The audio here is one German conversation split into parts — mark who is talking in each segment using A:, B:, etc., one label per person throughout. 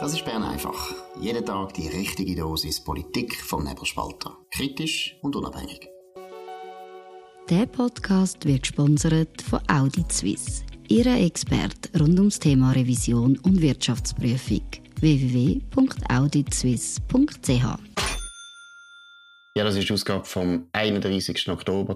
A: Das ist Bern einfach. Jeden Tag die richtige Dosis Politik vom Nebelspalter. Kritisch und unabhängig.
B: Der Podcast wird gesponsert von Audit Suisse, Ihrer Experte rund ums Thema Revision und Wirtschaftsprüfung. www.auditsuisse.ch.
A: Ja, das ist die Ausgabe vom 31. Oktober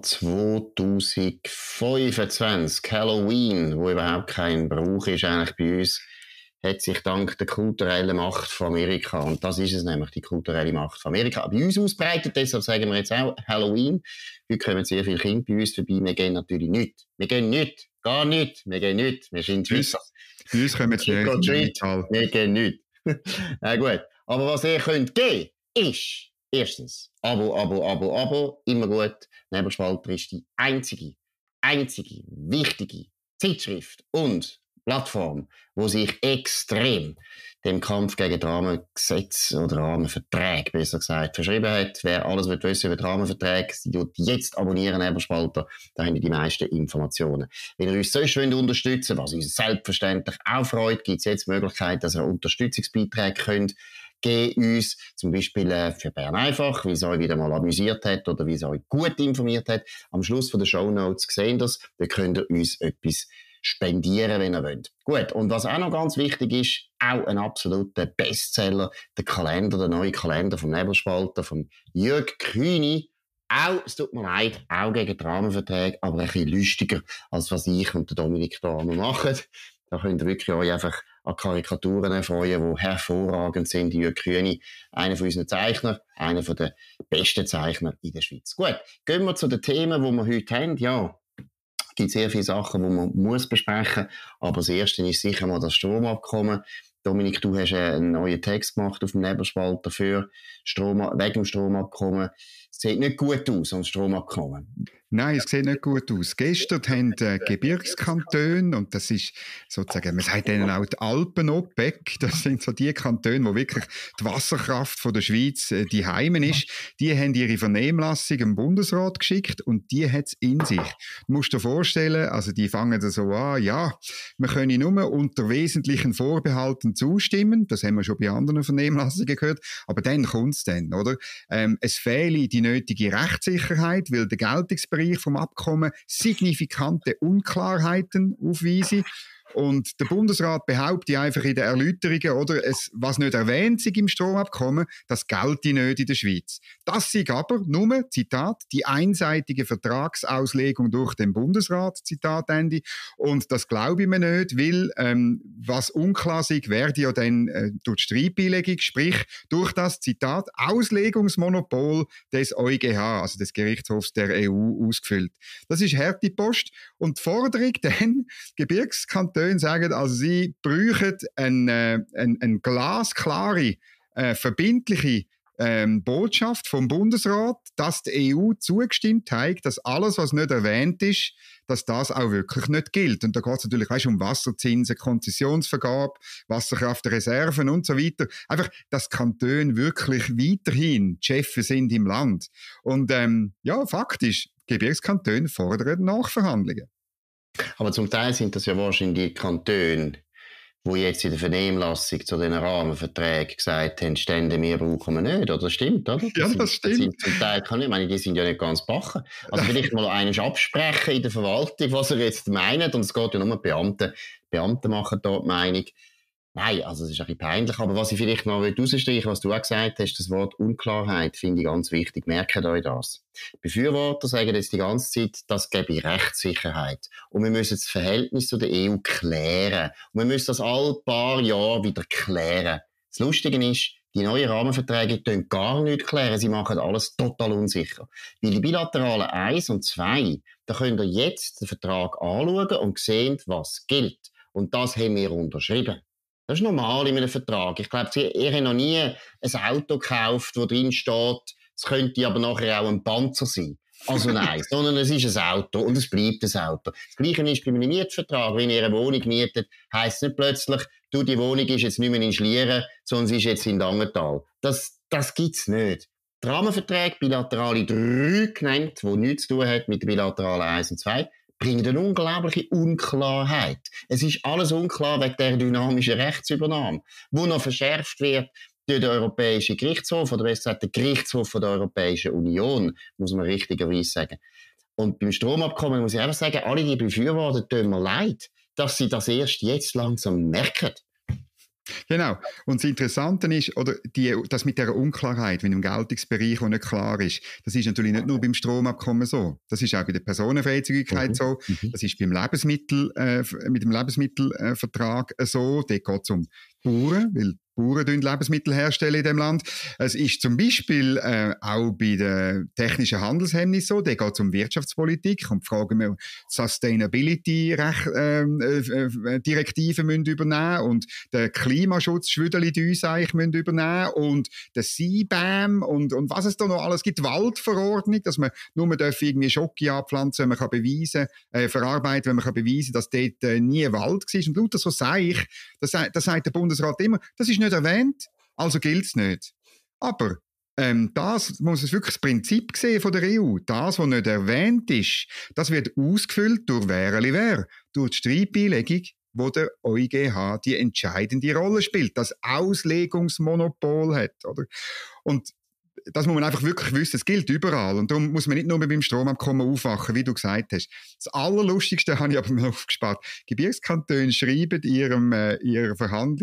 A: 2025. Halloween, wo überhaupt kein Brauch ist eigentlich bei uns, hat sich dank der kulturellen Macht von Amerika, und das ist es nämlich, die kulturelle Macht von Amerika, bei uns ausbreitet. Deshalb sagen wir jetzt auch Halloween. Heute kommen sehr viele Kinder bei uns vorbei. Wir gehen natürlich nicht. Wir gehen nicht. Gar nicht. Wir gehen nicht. Wir sind Schweizer.
C: Bei uns kommen jetzt nicht.
A: Wir gehen nicht. Na gut. Aber was ihr könnt gehen, ist erstens Abo. Immer gut. Nebelspalter ist die einzige wichtige Zeitschrift und Plattform, die sich extrem dem Kampf gegen die Rahmengesetze oder Rahmenverträge, besser gesagt, verschrieben hat. Wer alles wissen über die Rahmenverträge, jetzt abonnieren Nebelspalter, da haben die meisten Informationen. Wenn ihr uns sonst unterstützen wollt, was uns selbstverständlich auch freut, gibt es jetzt die Möglichkeit, dass ihr Unterstützungsbeiträge könnt geben uns, zum Beispiel für Bern einfach, wie es euch wieder mal amüsiert hat oder wie es euch gut informiert hat. Am Schluss von der Shownotes sehen ihr das, da könnt ihr uns etwas spendieren, wenn ihr wollt. Gut, und was auch noch ganz wichtig ist, auch ein absoluter Bestseller, der neue Kalender vom Nebelspalter, von Jörg Kühni. Auch, es tut mir leid, auch gegen die Rahmenverträge, aber ein bisschen lustiger, als was ich und der Dominik da machen. Da könnt ihr wirklich euch einfach an Karikaturen erfreuen, die hervorragend sind. Jörg Kühni, einer von unseren Zeichner, einer von den besten Zeichner in der Schweiz. Gut, gehen wir zu den Themen, die wir heute haben. Ja, es gibt sehr viele Sachen, die man muss besprechen muss. Aber das Erste ist sicher mal das Stromabkommen. Dominik, du hast einen neuen Text gemacht auf dem Nebelspalter wegen dem Stromabkommen. Es sieht nicht gut aus, das Stromabkommen.
C: Nein, es sieht nicht gut aus. Gestern haben die Gebirgskantone, und das ist sozusagen, man sagt denen auch die Alpen-OPEC, das sind so die Kantone, wo wirklich die Wasserkraft von der Schweiz die Heimen ist, die haben ihre Vernehmlassung im Bundesrat geschickt und die hat es in sich. Du musst dir vorstellen, also die fangen da so an, ja, wir können nur unter wesentlichen Vorbehalten zustimmen, das haben wir schon bei anderen Vernehmlassungen gehört, aber dann kommt es dann, oder? Es fehle die nötige Rechtssicherheit, weil der Geltungsbereich vom Abkommen signifikante Unklarheiten aufweisen. Und der Bundesrat behauptet einfach in den Erläuterungen, oder, was nicht erwähnt ist im Stromabkommen, das gelte nicht in der Schweiz. Das sei aber nur, Zitat, die einseitige Vertragsauslegung durch den Bundesrat, Zitat Ende. Und das glaube ich mir nicht, weil was unklar sei, werde ja dann durch die Streitbeilegung, sprich durch das, Zitat, Auslegungsmonopol des EuGH, also des Gerichtshofs der EU, ausgefüllt. Das ist harte Post. Und die Forderung dann, Gebirgskantone sagen, also sie bräuchten eine glasklare, verbindliche Botschaft vom Bundesrat, dass die EU zugestimmt hat, dass alles, was nicht erwähnt ist, dass das auch wirklich nicht gilt. Und da geht es natürlich um Wasserzinsen, Konzessionsvergabe, Wasserkraftreserven und so weiter. Einfach, dass die Kantone wirklich weiterhin die Chefs sind im Land. Und ja, faktisch, Gebirgskantone fordern Nachverhandlungen.
A: Aber zum Teil sind das ja wahrscheinlich die Kantone, die jetzt in der Vernehmlassung zu den Rahmenverträgen gesagt haben, Stände mehr brauchen wir nicht, oder? Das stimmt, oder?
C: Das stimmt.
A: Zum Teil die sind ja nicht ganz bachen. Also vielleicht mal einen absprechen in der Verwaltung, was er jetzt meint, und es geht ja nur Beamte machen dort die Meinung. Nein, also es ist ein bisschen peinlich, aber was ich vielleicht noch herausstreichen will, was du auch gesagt hast, das Wort Unklarheit finde ich ganz wichtig. Merkt euch das. Befürworter sagen jetzt die ganze Zeit, das gebe Rechtssicherheit. Und wir müssen das Verhältnis zu der EU klären. Und wir müssen das alle paar Jahre wieder klären. Das Lustige ist, die neuen Rahmenverträge tun gar nichts klären. Sie machen alles total unsicher. Weil die bilateralen 1 und 2, da könnt ihr jetzt den Vertrag anschauen und sehen, was gilt. Und das haben wir unterschrieben. Das ist normal in einem Vertrag. Ich glaube, ihr habt noch nie ein Auto gekauft, wo drin steht, es könnte aber nachher auch ein Panzer sein. Also nein, sondern es ist ein Auto und es bleibt ein Auto. Das Gleiche ist bei einem Mietvertrag. Wenn ihr eine Wohnung mietet, heisst es nicht plötzlich, die Wohnung ist jetzt nicht mehr in Schlieren, sondern sie ist jetzt in Langenthal. Das gibt's nicht. Die Rahmenverträge, bilaterale 3 genannt, die nichts zu tun hat mit den bilateralen 1 und 2, bringen eine unglaubliche Unklarheit. Es ist alles unklar wegen der dynamischen Rechtsübernahme, die noch verschärft wird durch den Europäischen Gerichtshof, oder besser gesagt, der Gerichtshof der Europäischen Union, muss man richtigerweise sagen. Und beim Stromabkommen muss ich einfach sagen, alle die Befürworter tun mir leid, dass sie das erst jetzt langsam merken.
C: Genau. Und das Interessante ist, oder das mit der Unklarheit, mit dem Geltungsbereich, der nicht klar ist, das ist natürlich nicht nur beim Stromabkommen so. Das ist auch bei der Personenfreizügigkeit so. Das ist beim mit dem Lebensmittelvertrag so. Dort geht es um Bauern, weil Bauern Lebensmittel herstellen in dem Land. Es ist zum Beispiel auch bei den technischen Handelshemmnissen so. Da geht es um Wirtschaftspolitik und die Frage, wir Sustainability-Direktiven müssen übernehmen und den Klimaschutz Schwüdeli-Düs eigentlich müssen übernehmen und den CBAM und was es da noch alles gibt. Waldverordnung, dass man nur irgendwie Schoki anpflanzen, wenn man kann verarbeiten, wenn man kann beweisen, dass dort nie Wald war. Und lauter so sage ich, das sagt der Bundesrat immer, das ist nicht erwähnt, also gilt es nicht. Aber das muss es wirklich das Prinzip sehen von der EU. Das, was nicht erwähnt ist, das wird ausgefüllt durch wer, durch die Streitbeilegung, wo der EuGH die entscheidende Rolle spielt, das Auslegungsmonopol hat, oder? Und das muss man einfach wirklich wissen, es gilt überall. Und darum muss man nicht nur beim Stromabkommen aufwachen, wie du gesagt hast. Das Allerlustigste habe ich aber mir aufgespart. Gebirgskantone schreiben ihrer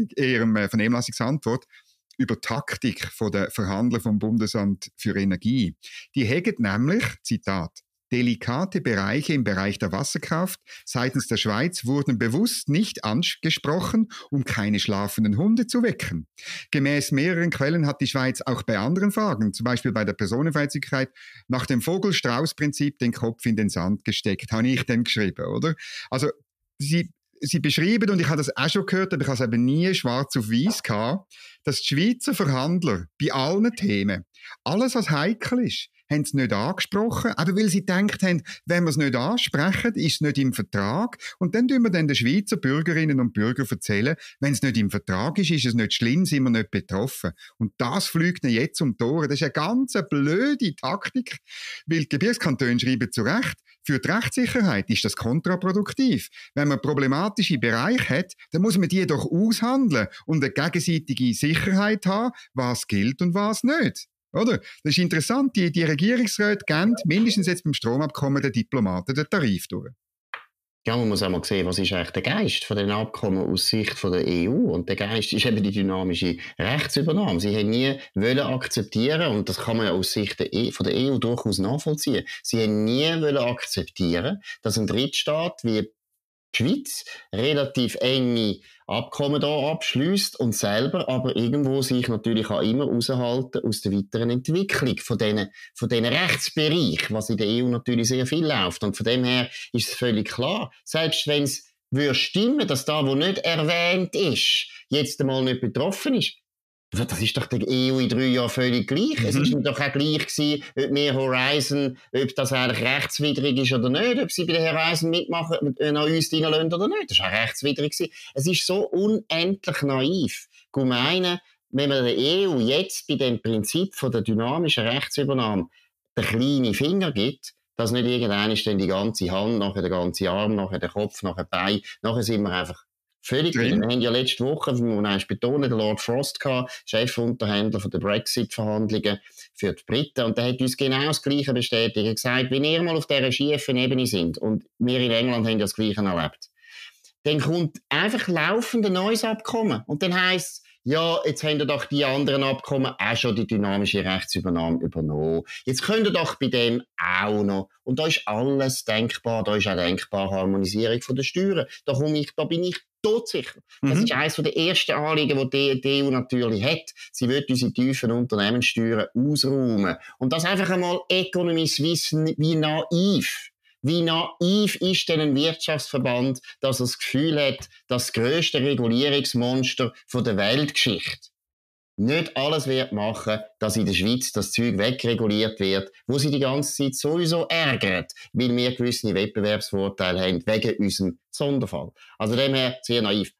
C: Vernehmlassungsantwort über die Taktik der Verhandler vom Bundesamt für Energie. Die haben nämlich, Zitat, delikate Bereiche im Bereich der Wasserkraft seitens der Schweiz wurden bewusst nicht angesprochen, um keine schlafenden Hunde zu wecken. Gemäß mehreren Quellen hat die Schweiz auch bei anderen Fragen, zum Beispiel bei der Personenfreizügigkeit, nach dem Vogel-Strauß-Prinzip den Kopf in den Sand gesteckt, habe ich dann geschrieben, oder? Also, sie beschreiben, und ich habe das auch schon gehört, aber ich habe es eben nie schwarz auf weiß gehabt, dass die Schweizer Verhandler bei allen Themen, alles was heikel ist, haben es nicht angesprochen, aber weil sie gedacht haben, wenn wir es nicht ansprechen, ist es nicht im Vertrag. Und dann tun wir den Schweizer Bürgerinnen und Bürgern erzählen, wenn es nicht im Vertrag ist es nicht schlimm, sind wir nicht betroffen. Und das fliegt ihnen jetzt um die Ohren. Das ist eine ganz blöde Taktik, weil die Gebirgskantone schreiben zu Recht, für die Rechtssicherheit ist das kontraproduktiv. Wenn man problematische Bereiche hat, dann muss man die doch aushandeln und eine gegenseitige Sicherheit haben, was gilt und was nicht. Oder? Das ist interessant, die Regierungsräte geben mindestens jetzt beim Stromabkommen den Diplomaten den Tarif durch.
A: Ja, man muss auch mal sehen, was ist eigentlich der Geist von den Abkommen aus Sicht von der EU. Und der Geist ist eben die dynamische Rechtsübernahme. Sie haben nie wollen akzeptieren, und das kann man ja aus Sicht von der EU durchaus nachvollziehen, sie haben nie wollen akzeptieren, dass ein Drittstaat wie die Schweiz relativ enge Abkommen da abschließt und selber aber irgendwo sich natürlich auch immer raushalten aus der weiteren Entwicklung von diesen Rechtsbereichen, was in der EU natürlich sehr viel läuft. Und von dem her ist es völlig klar, selbst wenn es stimmen, dass da, wo nicht erwähnt ist, jetzt einmal nicht betroffen ist, das ist doch der EU in 3 Jahren völlig gleich. Es ist doch auch gleich gewesen, ob wir Horizon, ob das eigentlich rechtswidrig ist oder nicht, ob sie bei der Horizon mitmachen, an uns reinlassen oder nicht. Das war auch rechtswidrig gewesen. Es ist so unendlich naiv. Ich meine, wenn man der EU jetzt bei dem Prinzip von der dynamischen Rechtsübernahme den kleinen Finger gibt, dass nicht irgendwann ist dann die ganze Hand, nachher der ganze Arm, nachher der Kopf, nachher Bein, nachher sind wir einfach völlig drin. Wir haben ja letzte Woche, wie man betonen, den Lord Frost gehabt, Chefunterhändler von den Brexit-Verhandlungen für die Briten. Und der hat uns genau das Gleiche bestätigt. Er hat gesagt, wenn ihr mal auf dieser schiefen Ebene sind, und wir in England haben ja das Gleiche erlebt, dann kommt einfach laufend ein neues Abkommen. Und dann heisst es, ja, jetzt haben doch die anderen Abkommen auch schon die dynamische Rechtsübernahme übernommen. Jetzt könnt ihr doch bei dem auch noch. Und da ist alles denkbar. Da ist auch denkbar Harmonisierung von der Steuern. Da bin ich todsicher. Das ist eines der ersten Anliegen, die die EU natürlich hat. Sie will unsere tiefen Unternehmenssteuern ausräumen. Und das einfach einmal Economy Suisse, wie naiv. Wie naiv ist denn ein Wirtschaftsverband, dass er das Gefühl hat, das grösste Regulierungsmonster von der Weltgeschichte nicht alles wird machen, dass in der Schweiz das Zeug wegreguliert wird, wo sie die ganze Zeit sowieso ärgert, weil wir gewisse Wettbewerbsvorteile haben wegen unserem Sonderfall. Also dem her sehr naiv.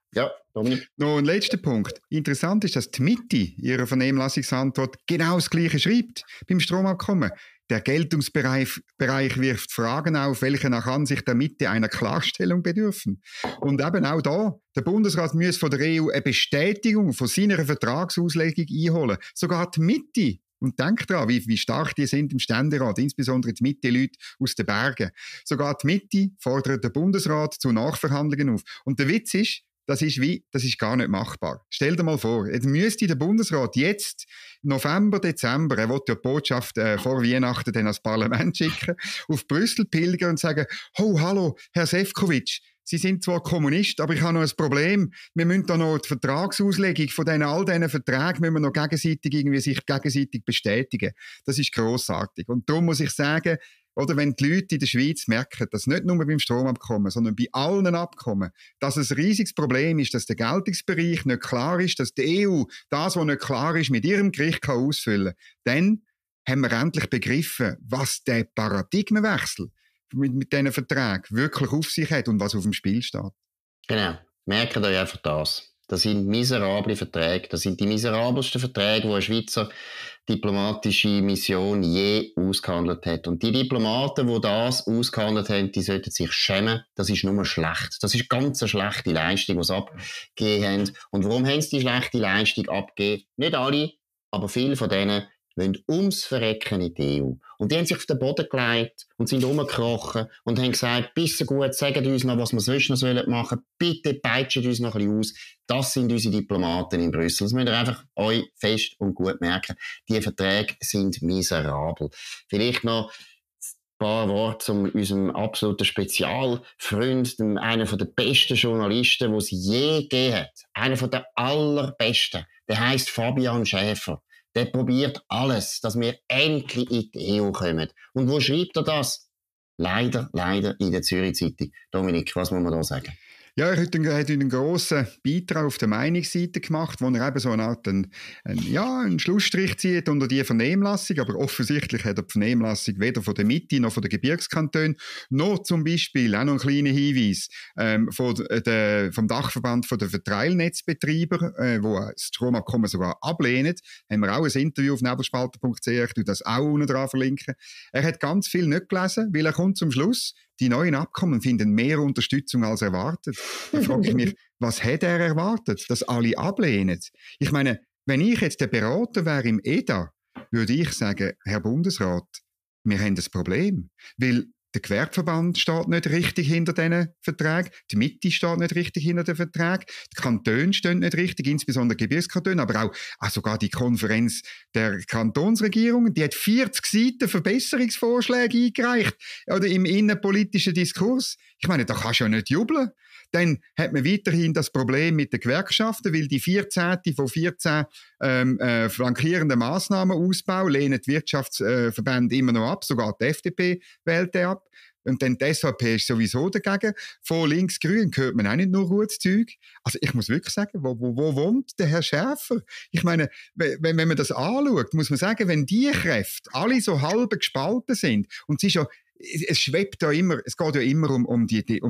A: Ja, Dominik.
C: Noch ein letzter Punkt. Interessant ist, dass die Mitte ihrer Vernehmlassungsantwort genau das Gleiche schreibt beim Stromabkommen. Der Geltungsbereich wirft Fragen auf, welche nach Ansicht der Mitte einer Klarstellung bedürfen. Und eben auch da, der Bundesrat muss von der EU eine Bestätigung von seiner Vertragsauslegung einholen. Sogar die Mitte. Und denkt daran, wie stark die sind im Ständerat, insbesondere die Mitte-Leute aus den Bergen. Sogar die Mitte fordert den Bundesrat zu Nachverhandlungen auf. Und der Witz ist, das ist gar nicht machbar. Stell dir mal vor, jetzt müsste der Bundesrat jetzt November, Dezember, er will ja die Botschaft vor Weihnachten dann ans Parlament schicken, auf Brüssel pilgern und sagen, oh, hallo, Herr Sefcovic, Sie sind zwar Kommunist, aber ich habe noch ein Problem. Wir müssen da noch die Vertragsauslegung von all diesen Verträgen müssen wir noch sich gegenseitig bestätigen. Das ist grossartig. Und darum muss ich sagen, oder wenn die Leute in der Schweiz merken, dass nicht nur beim Stromabkommen, sondern bei allen Abkommen, dass es ein riesiges Problem ist, dass der Geltungsbereich nicht klar ist, dass die EU das, was nicht klar ist, mit ihrem Gericht kann ausfüllen kann, dann haben wir endlich begriffen, was der Paradigmenwechsel mit diesen Verträgen wirklich auf sich hat und was auf dem Spiel steht.
A: Genau. Merkt euch einfach das. Das sind miserable Verträge. Das sind die miserabelsten Verträge, die eine Schweizer diplomatische Mission je ausgehandelt hat. Und die Diplomaten, die das ausgehandelt haben, die sollten sich schämen. Das ist nur schlecht. Das ist ganz eine schlechte Leistung, die sie abgegeben haben. Und warum haben sie die schlechte Leistung abgegeben? Nicht alle, aber viele von denen wollen ums Verrecken in die EU. Und die haben sich auf den Boden gelegt und sind rumgekrochen und haben gesagt, bisschen gut, sagt uns noch, was wir sonst noch machen sollen. Bitte peitscht uns noch ein bisschen aus. Das sind unsere Diplomaten in Brüssel. Das müsst ihr einfach euch fest und gut merken. Die Verträge sind miserabel. Vielleicht noch ein paar Worte zu unserem absoluten Spezialfreund, einer der besten Journalisten, die es je gegeben hat. Einer der allerbesten. Der heisst Fabian Schäfer. Der probiert alles, dass wir endlich in die EU kommen. Und wo schreibt er das? Leider in der Zürich Zeitung. Dominik, was muss man da sagen?
C: Ja, er hat einen grossen Beitrag auf der Meinungsseite gemacht, wo er eben so eine Art einen Schlussstrich zieht unter die Vernehmlassung, aber offensichtlich hat er die Vernehmlassung weder von der Mitte noch von den Gebirgskantonen, noch zum Beispiel, auch noch ein kleiner Hinweis, vom Dachverband der Verteilnetzbetreiber, wo das Stromabkommen sogar ablehnen, haben wir auch ein Interview auf nebelspalter.ch, ich tue das auch unten dran verlinken. Er hat ganz viel nicht gelesen, weil er kommt zum Schluss, die neuen Abkommen finden mehr Unterstützung als erwartet. Da frage ich mich, was hat er erwartet, dass alle ablehnen? Ich meine, wenn ich jetzt der Berater wäre im EDA, würde ich sagen, Herr Bundesrat, wir haben das Problem. Weil der Gewerbeverband steht nicht richtig hinter diesen Verträgen, die Mitte steht nicht richtig hinter den Verträgen, die Kantone stehen nicht richtig, insbesondere die Gebirgskantone, aber auch sogar die Konferenz der Kantonsregierungen, die hat 40 Seiten Verbesserungsvorschläge eingereicht oder im innenpolitischen Diskurs. Ich meine, da kannst du ja nicht jubeln. Dann hat man weiterhin das Problem mit den Gewerkschaften, weil die 14. von 14 flankierenden Massnahmenausbau lehnen die Wirtschaftsverbände immer noch ab, sogar die FDP wählt den ab. Und dann die SVP ist sowieso dagegen. Von links-grün hört man auch nicht nur gutes Zeug. Also ich muss wirklich sagen, wo wohnt der Herr Schäfer? Ich meine, wenn man das anschaut, muss man sagen, wenn die Kräfte alle so halb gespalten sind, und es ist ja es geht ja immer um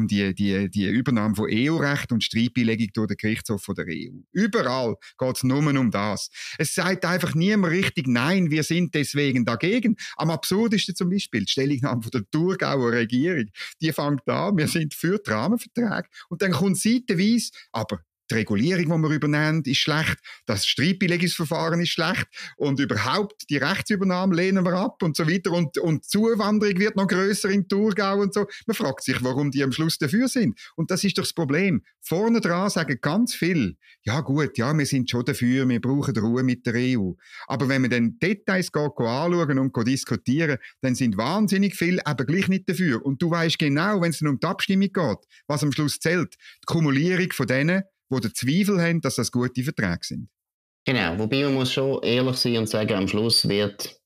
C: die Übernahme von EU-Recht und Streitbeilegung durch den Gerichtshof von der EU. Überall geht es nur um das. Es sagt einfach niemand richtig, nein, wir sind deswegen dagegen. Am absurdesten zum Beispiel die Stellungnahme von der Thurgauer Regierung. Die fängt an, wir sind für die Rahmenverträge. Und dann kommt seitenweise, aber die Regulierung, die wir übernehmen, ist schlecht. Das Streitbeilegungsverfahren ist schlecht. Und überhaupt die Rechtsübernahme lehnen wir ab und so weiter. Und die Zuwanderung wird noch grösser in Thurgau und so. Man fragt sich, warum die am Schluss dafür sind. Und das ist doch das Problem. Vorne dran sagen ganz viel, ja gut, ja, wir sind schon dafür, wir brauchen Ruhe mit der EU. Aber wenn man dann Details anschauen und diskutieren, dann sind wahnsinnig viele eben gleich nicht dafür. Und du weißt genau, wenn es dann um die Abstimmung geht, was am Schluss zählt, die Kumulierung von denen, die den Zweifel haben, dass das gute Verträge sind.
A: Genau, wobei man muss schon ehrlich sein und sagen, am Schluss wird,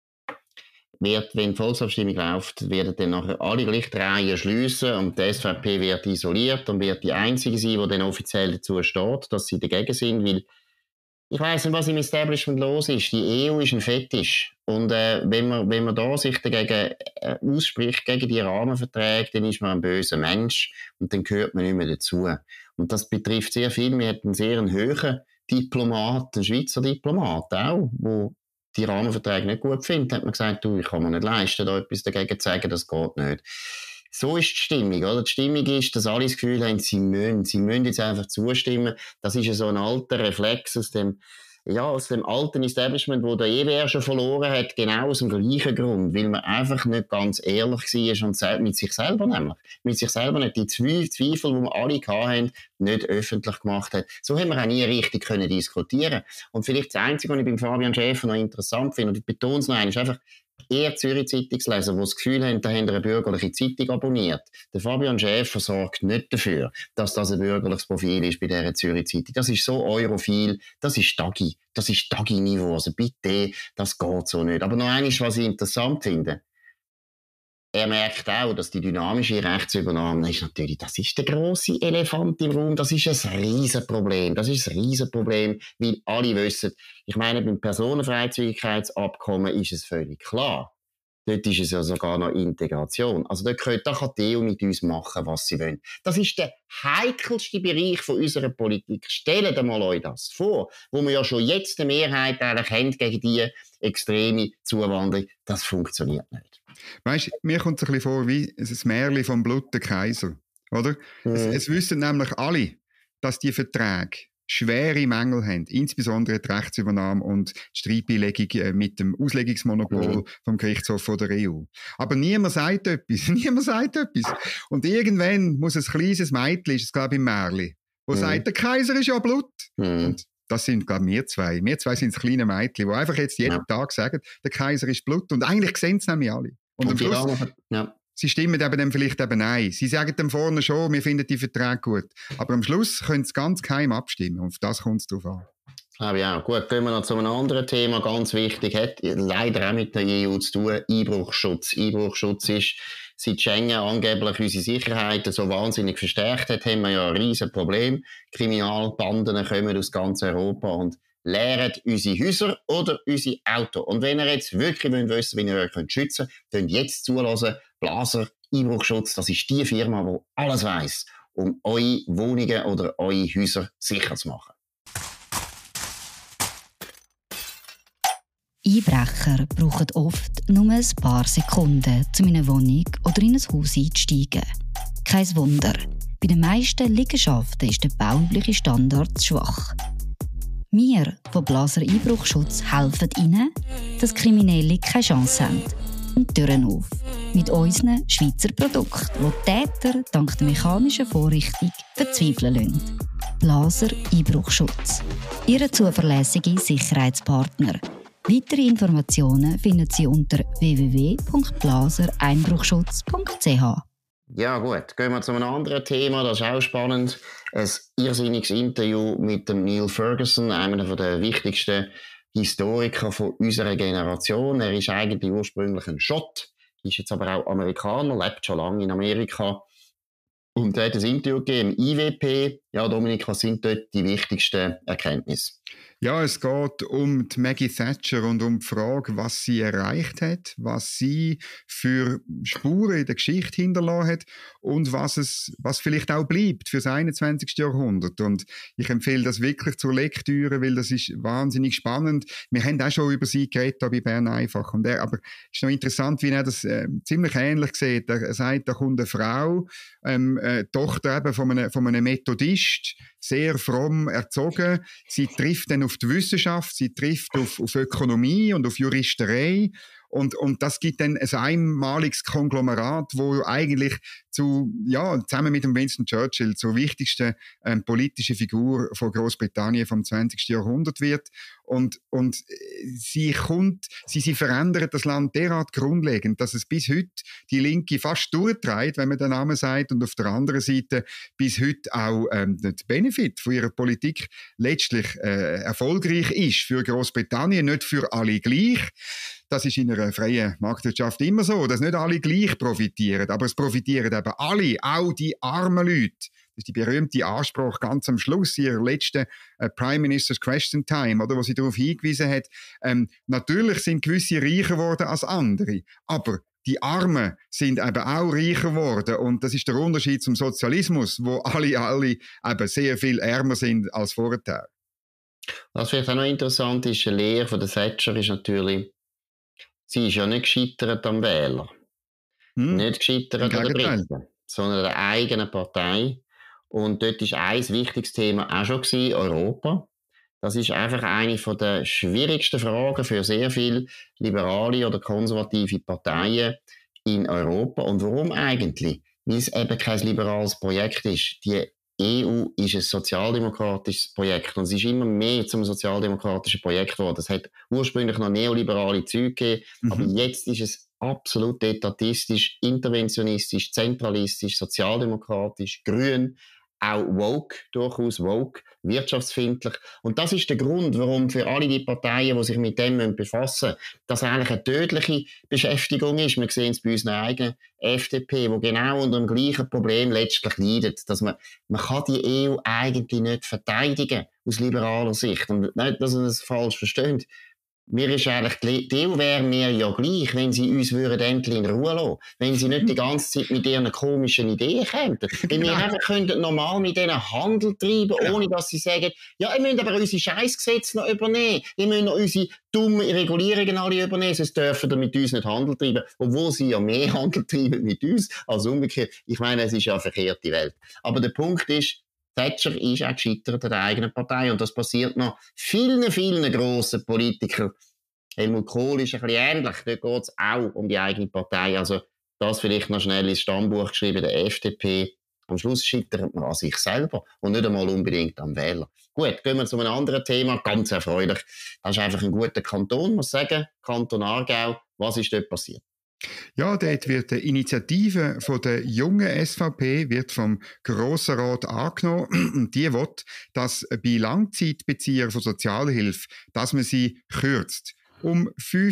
A: wenn die Volksabstimmung läuft, werden dann nachher alle gleich die Reihen schliessen und die SVP wird isoliert und wird die Einzige sein, die dann offiziell dazu steht, dass sie dagegen sind, weil ich weiss nicht, was im Establishment los ist. Die EU ist ein Fetisch. Und wenn man da sich dagegen ausspricht, gegen die Rahmenverträge, dann ist man ein böser Mensch und dann gehört man nicht mehr dazu. Und das betrifft sehr viel. Wir hatten einen sehr hohen Diplomat, einen Schweizer Diplomat auch, der die Rahmenverträge nicht gut findet. Da hat man gesagt, ich kann mir nicht leisten, da etwas dagegen zu sagen, das geht nicht. So ist die Stimmung, oder? Die Stimmung ist, dass alle das Gefühl haben, sie müssen jetzt einfach zustimmen. Das ist ja so ein alter Reflex aus dem alten Establishment, wo der EWR schon verloren hat, genau aus dem gleichen Grund, weil man einfach nicht ganz ehrlich war und mit sich selber nicht die Zweifel, die wir alle hatten, nicht öffentlich gemacht hat. So haben wir auch nie richtig können diskutieren. Und vielleicht das Einzige, was ich beim Fabian Schäfer noch interessant finde, und ich betone es noch einmal, ist einfach, eher Zürich-Zeitungsleser, die das Gefühl haben, da haben eine bürgerliche Zeitung abonniert. Der Fabian Schäfer sorgt nicht dafür, dass das ein bürgerliches Profil ist bei dieser Zürich-Zeitung. Das ist so europhil, das ist Tagi-Niveau. Also bitte, das geht so nicht. Aber noch eines, was ich interessant finde. Er merkt auch, dass die dynamische Rechtsübernahme ist natürlich, das ist der grosse Elefant im Raum, das ist ein Riesenproblem. Weil alle wissen, ich meine, beim Personenfreizügigkeitsabkommen ist es völlig klar. Dort ist es ja sogar noch Integration. Also da kann die EU mit uns machen, was sie wollen. Das ist der heikelste Bereich von unserer Politik. Stellt einmal euch das vor, wo wir ja schon jetzt eine Mehrheit eigentlich haben gegen die extreme Zuwanderung. Das funktioniert nicht.
C: Weißt, mir kommt es ein bisschen vor wie ein Märchen vom Blut Kaiser, oder? Es wissen nämlich alle, dass die Verträge schwere Mängel haben, insbesondere die Rechtsübernahme und die Streitbeilegung mit dem Auslegungsmonopol vom Gerichtshof von der EU. Aber niemand sagt etwas. Und irgendwann muss ein kleines Mädchen, ist es glaube ich im Märchen, wo sagt, der Kaiser ist ja Blut. Und das sind, glaube ich, wir zwei. Wir zwei sind das kleine Mädchen, die einfach jetzt jeden Tag sagen, der Kaiser ist Blut. Und eigentlich sehen es nämlich alle. Und am Schluss, sie stimmen eben dann vielleicht eben nein. Sie sagen dann vorne schon, wir finden die Verträge gut. Aber am Schluss können sie ganz geheim abstimmen. Und auf das kommt es drauf an.
A: Glaube ich auch. Gut, gehen wir noch zu einem anderen Thema, ganz wichtig, hat leider auch mit der EU zu tun, Einbruchschutz. Einbruchschutz ist, seit Schengen angeblich unsere Sicherheit so wahnsinnig verstärkt hat, haben wir ja ein riesen Problem. Kriminalbanden kommen aus ganz Europa und leeren unsere Häuser oder unsere Autos. Und wenn ihr jetzt wirklich wissen wollt, wie ihr euch schützen könnt, dann jetzt zulassen. Blaser Einbruchschutz, das ist die Firma, die alles weiss, um eure Wohnungen oder eure Häuser sicher zu machen.
B: Einbrecher brauchen oft nur ein paar Sekunden, um in eine Wohnung oder in ein Haus einzusteigen. Kein Wunder, bei den meisten Liegenschaften ist der bauübliche Standard zu schwach. Wir von Blaser Einbruchschutz helfen Ihnen, dass Kriminelle keine Chance haben. Und Türen auf. Mit unseren Schweizer Produkten, die Täter dank der mechanischen Vorrichtung verzweifeln lassen. Blaser Einbruchschutz. Ihr zuverlässige Sicherheitspartner. Weitere Informationen finden Sie unter www.blasereinbruchschutz.ch.
A: Ja gut, gehen wir zu einem anderen Thema, das ist auch spannend. Ein irrsinniges Interview mit dem Neil Ferguson, einem der wichtigsten Historiker von unserer Generation. Er ist eigentlich ursprünglich ein Schott, ist jetzt aber auch Amerikaner, lebt schon lange in Amerika. Und er hat ein Interview gegeben im IWP. Ja, Dominik, was sind dort die wichtigsten Erkenntnisse?
C: Ja, es geht um die Maggie Thatcher und um die Frage, was sie erreicht hat, was sie für Spuren in der Geschichte hinterlassen hat und was vielleicht auch bleibt für das 21. Jahrhundert. Und ich empfehle das wirklich zur Lektüre, weil das ist wahnsinnig spannend. Wir haben auch schon über sie geredet, bei Bern einfach. Aber es ist noch interessant, wie er das ziemlich ähnlich sieht. Er sagt, da kommt eine Frau, Tochter eben von einem Methodist, sehr fromm erzogen. Sie trifft dann auf die Wissenschaft, sie trifft auf Ökonomie und auf Juristerei. Und das gibt dann ein einmaliges Konglomerat, wo eigentlich zusammen mit dem Winston Churchill zur wichtigsten politischen Figur von Großbritannien vom 20. Jahrhundert wird. Und sie verändert das Land derart grundlegend, dass es bis heute die Linke fast durchtreibt, wenn man den Namen sagt, und auf der anderen Seite bis heute auch der Benefit von ihrer Politik letztlich erfolgreich ist für Großbritannien, nicht für alle gleich. Das ist in einer freien Marktwirtschaft immer so, dass nicht alle gleich profitieren, aber es profitieren eben alle, auch die armen Leute. Das ist die berühmte Anspruch ganz am Schluss ihrer letzten Prime Minister's Question Time, oder, wo sie darauf hingewiesen hat, natürlich sind gewisse reicher geworden als andere, aber die Armen sind eben auch reicher geworden. Und das ist der Unterschied zum Sozialismus, wo alle eben sehr viel ärmer sind als vorher.
A: Was vielleicht auch noch interessant ist, eine Lehre von der Thatcher ist natürlich, sie ist ja nicht gescheitert am Wähler. Nicht gescheitert an den Briten, sondern an der eigenen Partei. Und dort war ein wichtiges Thema auch schon gewesen, Europa. Das ist einfach eine der schwierigsten Fragen für sehr viele liberale oder konservative Parteien in Europa. Und warum eigentlich? Weil es eben kein liberales Projekt ist. Die EU ist ein sozialdemokratisches Projekt und es ist immer mehr zum sozialdemokratischen Projekt geworden. Es hat ursprünglich noch neoliberale Züge gegeben, aber jetzt ist es absolut etatistisch, interventionistisch, zentralistisch, sozialdemokratisch, grün, auch woke, durchaus woke, wirtschaftsfindlich. Und das ist der Grund, warum für alle die Parteien, die sich mit dem befassen müssen, das eigentlich eine tödliche Beschäftigung ist. Wir sehen es bei unserer eigenen FDP, die genau unter dem gleichen Problem letztlich leidet, dass man kann die EU eigentlich nicht verteidigen aus liberaler Sicht. Und nicht, dass man das falsch versteht. Mir ist eigentlich, die EU wäre mir ja gleich, wenn sie uns endlich in Ruhe lassen, wenn sie nicht die ganze Zeit mit ihren komischen Ideen kämen. Wenn wir einfach könnten normal mit denen Handel treiben, ohne dass sie sagen, ja, ihr müsst aber unsere Scheissgesetze noch übernehmen, ihr müsst noch unsere dummen Regulierungen alle übernehmen, sonst dürfen ihr mit uns nicht Handel treiben, obwohl sie ja mehr Handel treiben mit uns als umgekehrt. Ich meine, es ist ja eine verkehrte Welt. Aber der Punkt ist, Thatcher ist auch gescheitert an der eigenen Partei und das passiert noch vielen, vielen grossen Politikern. Helmut Kohl ist ein bisschen ähnlich, dort geht es auch um die eigene Partei. Also das vielleicht noch schnell ins Stammbuch geschrieben, der FDP. Am Schluss scheitert man an sich selber und nicht einmal unbedingt am Wähler. Gut, gehen wir zu einem anderen Thema, ganz erfreulich. Das ist einfach ein guter Kanton, muss ich sagen, Kanton Aargau. Was ist dort passiert?
C: Ja, dort wird die Initiative von der jungen SVP wird vom Grossen Rat angenommen. Und die will, dass bei Langzeitbeziehern von Sozialhilfe, dass man sie kürzt. Um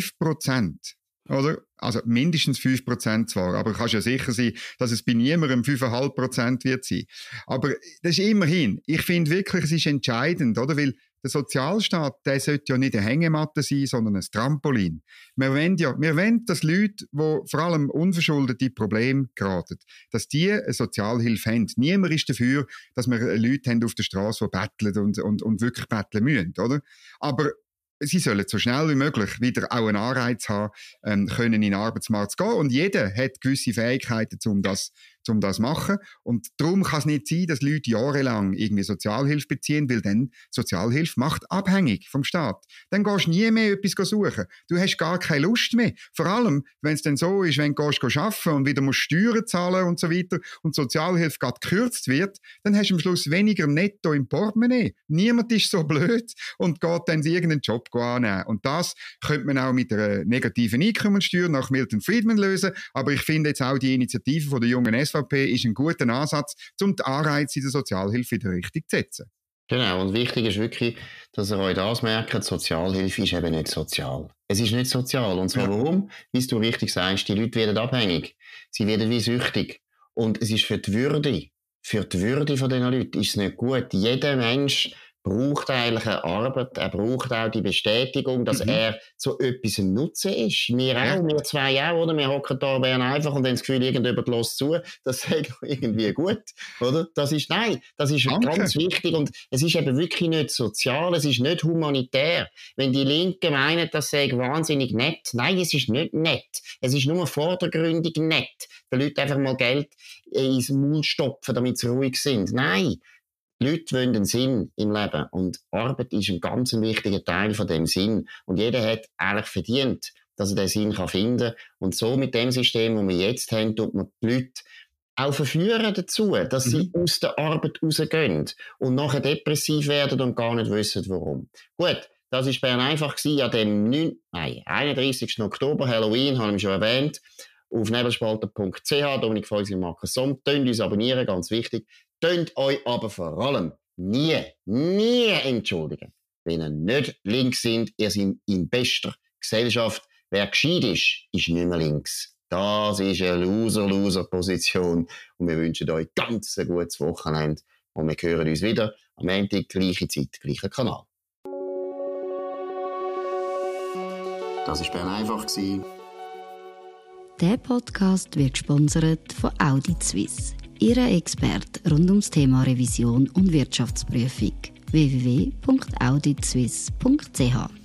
C: 5%. Oder? Also mindestens 5% zwar, aber du kannst ja sicher sein, dass es bei niemandem 5,5% wird sein. Aber das ist immerhin, ich finde wirklich, es ist entscheidend, oder? Weil der Sozialstaat, der sollte ja nicht eine Hängematte sein, sondern ein Trampolin. Wir wollen, dass Leute, die vor allem unverschuldete Probleme geraten, dass die eine Sozialhilfe haben. Niemand ist dafür, dass wir Leute haben auf der Straße, die betteln und wirklich betteln müssen, oder? Aber sie sollen so schnell wie möglich wieder auch einen Anreiz haben, können in den Arbeitsmarkt zu gehen. Und jeder hat gewisse Fähigkeiten, um das zu machen. Und darum kann es nicht sein, dass Leute jahrelang irgendwie Sozialhilfe beziehen, weil dann Sozialhilfe macht abhängig vom Staat. Dann gehst du nie mehr etwas suchen. Du hast gar keine Lust mehr. Vor allem, wenn es dann so ist, wenn du arbeiten und wieder musst Steuern zahlen und so weiter und Sozialhilfe gerade gekürzt wird, dann hast du am Schluss weniger Netto im Portemonnaie. Niemand ist so blöd und geht dann irgendeinen Job annehmen. Und das könnte man auch mit einer negativen Einkommensteuer nach Milton Friedman lösen. Aber ich finde jetzt auch die Initiative von der jungen SVP ist ein guter Ansatz, um die Anreize in der Sozialhilfe wieder richtig zu setzen.
A: Genau, und wichtig ist wirklich, dass ihr euch das merkt, Sozialhilfe ist eben nicht sozial. Es ist nicht sozial. Und zwar warum? Wie du richtig sagst, die Leute werden abhängig. Sie werden wie süchtig. Und es ist für die Würde von diesen Leuten ist es nicht gut. Jeder Mensch braucht eigentlich eine Arbeit, er braucht auch die Bestätigung, dass er so etwas ein Nutzen ist. Wir auch, wir zwei auch, oder? Wir hocken da Bern einfach und haben das Gefühl, irgendjemand lässt zu, das sagt irgendwie gut, oder? Das ist ganz wichtig und es ist eben wirklich nicht sozial, es ist nicht humanitär. Wenn die Linken meinen, das sei wahnsinnig nett, nein, es ist nicht nett. Es ist nur vordergründig nett, den Leuten einfach mal Geld ins Maul stopfen, damit sie ruhig sind. Nein. Die Leute wollen einen Sinn im Leben und Arbeit ist ein ganz wichtiger Teil von dem Sinn. Und jeder hat eigentlich verdient, dass er den Sinn finden kann. Und so mit dem System, das wir jetzt haben, tut man die Leute auch verführen dazu, dass sie aus der Arbeit rausgehen und nachher depressiv werden und gar nicht wissen, warum. Gut, das war Bern einfach an dem 31. Oktober, Halloween, habe ich schon erwähnt, auf nebelspalter.ch, Dominik Feusi und Markus Somm. Tönt uns abonnieren, ganz wichtig. Tönt euch aber vor allem nie entschuldigen, wenn ihr nicht links sind. Ihr seid in bester Gesellschaft. Wer gescheit ist nicht mehr links. Das ist eine Loser-Position. Und wir wünschen euch ganz ein gutes Wochenende. Und wir hören uns wieder am Montag, gleiche Zeit, gleicher Kanal. Das war Bern einfach.
B: Der Podcast wird gesponsert von Audit Suisse, Ihrer Experte rund ums Thema Revision und Wirtschaftsprüfung. www.auditsuisse.ch